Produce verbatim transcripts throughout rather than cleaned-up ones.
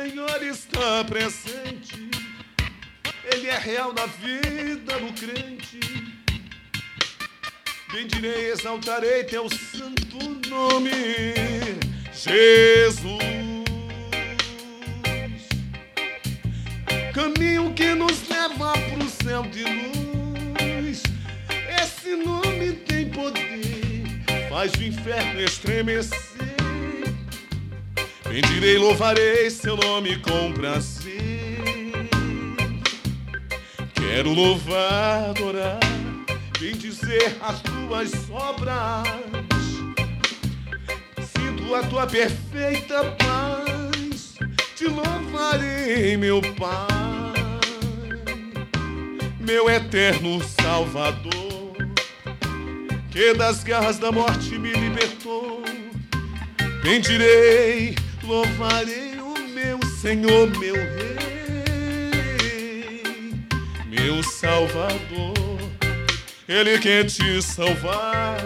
Senhor está presente, Ele é real na vida do crente. Bendirei, exaltarei teu santo nome, Jesus. Caminho que nos leva pro céu de luz. Esse nome tem poder, faz o inferno estremecer. Bendirei, louvarei seu nome com prazer. Quero louvar, adorar, bendizer as tuas obras. Sinto a tua perfeita paz, te louvarei, meu Pai, meu eterno Salvador, que das garras da morte me libertou. Bendirei, louvarei o meu Senhor, meu Rei, meu Salvador. Ele quer te salvar,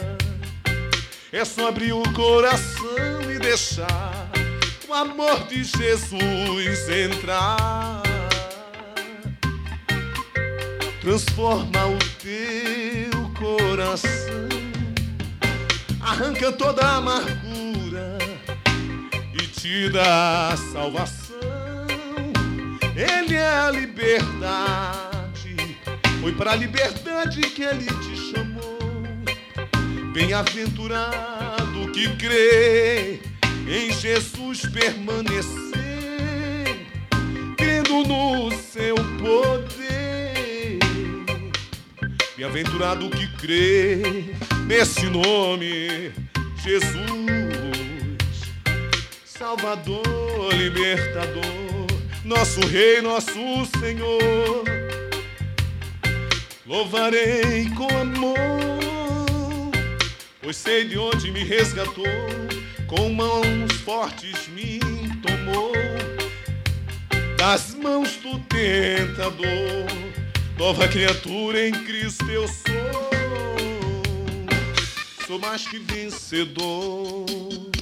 é só abrir o coração e deixar o amor de Jesus entrar. Transforma o teu coração, arranca toda a amargura e te dá salvação. Ele é a liberdade, foi para a liberdade que Ele te chamou. Bem-aventurado que crê em Jesus permanecer, crendo no seu poder. Bem-aventurado que crê nesse nome, Jesus, Salvador, Libertador, nosso Rei, nosso Senhor. Louvarei com amor, pois sei de onde me resgatou, com mãos fortes me tomou das mãos do tentador. Nova criatura em Cristo eu sou, sou mais que vencedor.